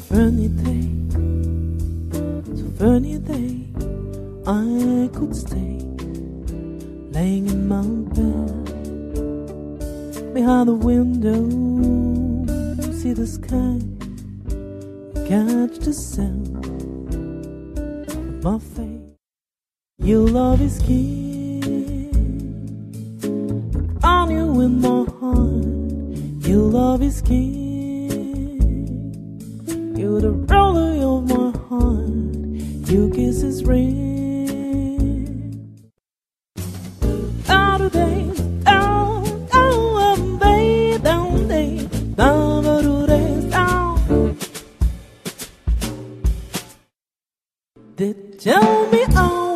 so funny day, I could stay laying in my bed behind the window, see the sky, catch the sound of my face. Your love is king on you in my heart. Your love is king. You're the ruler of my heart. Your kiss is ring. Out of days, down, down, Did tell me how,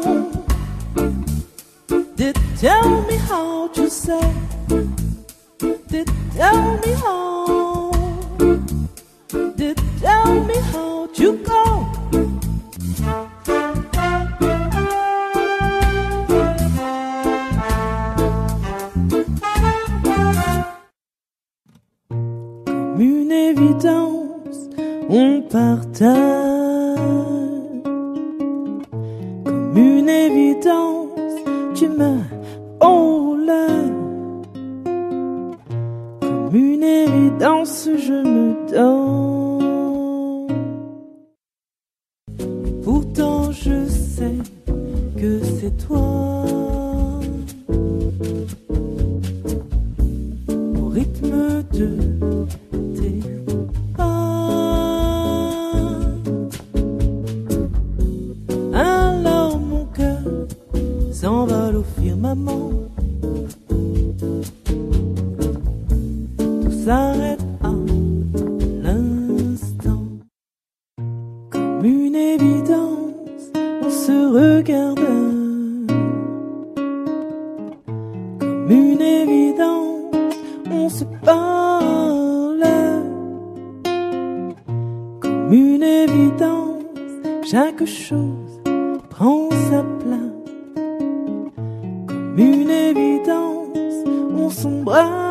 did tell me how to say, did tell me how, did tell me how to go. Comme une évidence, on partage. Comme une évidence, tu me enlèves. Comme une évidence, je me donne. Pourtant je sais que c'est toi. Au rythme de tes pas. Alors mon cœur s'envole au firmament. Tout s'arrête à l'instant. Comme une évidence, on se regarde. Comme une évidence, on se parle. Comme une évidence, chaque chose prend sa place. Comme une évidence, on s'embrasse.